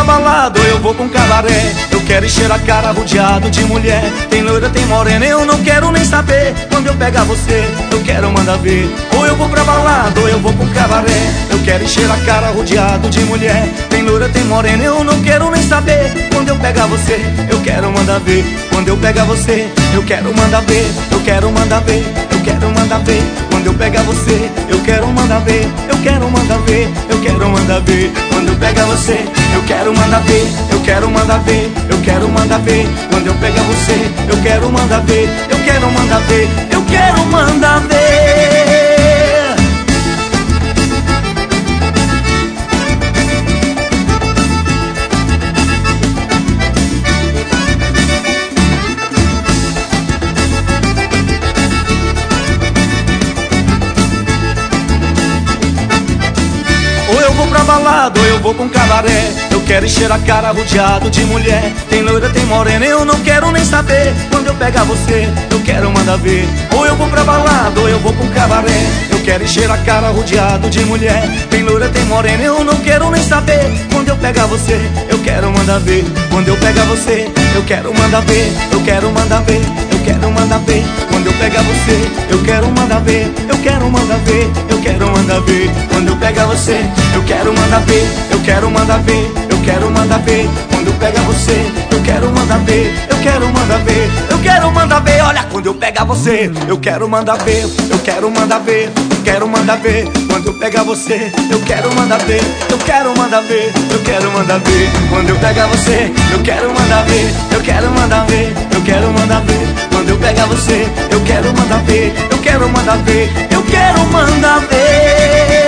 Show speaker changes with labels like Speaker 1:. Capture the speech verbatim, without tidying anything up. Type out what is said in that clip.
Speaker 1: balada ou eu vou pra um cabaré. Eu quero encher a cara rodeado de mulher. Tem loira, tem morena, eu não quero nem saber. Quando eu pegar você, eu quero mandar ver. Ou eu vou pra balada ou eu vou pra um cabaré. Eu quero encher a cara rodeado de mulher. Tem loira, tem morena, eu não quero nem saber. Quando eu pegar você, eu quero mandar ver. Quando eu pegar você, eu quero mandar ver. Eu quero mandar ver, eu quero mandar ver. Quando eu pegar você, eu quero mandar ver. Eu quero mandar ver, eu quero mandar ver. Quando eu pegar você, eu quero mandar ver. Eu quero mandar ver, eu quero mandar ver. Quando eu pegar você, eu quero mandar ver. Eu quero mandar ver, eu quero mandar ver. Ou eu vou pra balada ou eu vou pra um cabaré. Eu quero encher a cara rodeado de mulher. Tem loira, tem morena, eu não quero nem saber. Quando eu pegar você, eu quero mandar ver. Ou eu vou pra balada ou eu vou pra um cabaré. Eu quero encher a cara rodeado de mulher. Tem loira, tem morena, eu não quero nem saber. Quando eu pegar você, eu quero mandar ver. Quando eu pegar você, eu quero mandar ver. Eu quero mandar ver, eu quero mandar ver. Quando eu pegar você, eu quero mandar ver. Eu quero mandar ver, eu quero mandar ver. Quando eu pegar você, eu quero mandar ver. Eu quero mandar ver, eu quero mandar ver. Quando eu pegar você, eu quero mandar ver. Eu quero mandar ver, eu quero mandar ver. Olha, quando eu pegar você, eu quero mandar ver. Eu quero mandar ver, eu quero mandar ver. Quando eu pegar você, eu quero mandar ver. Eu quero mandar ver, eu quero mandar ver. Quando eu pegar você, eu quero mandar ver. Eu quero mandar ver, eu quero mandar ver. Quando eu pegar você, eu quero mandar ver. Eu quero mandar ver, eu quero mandar ver.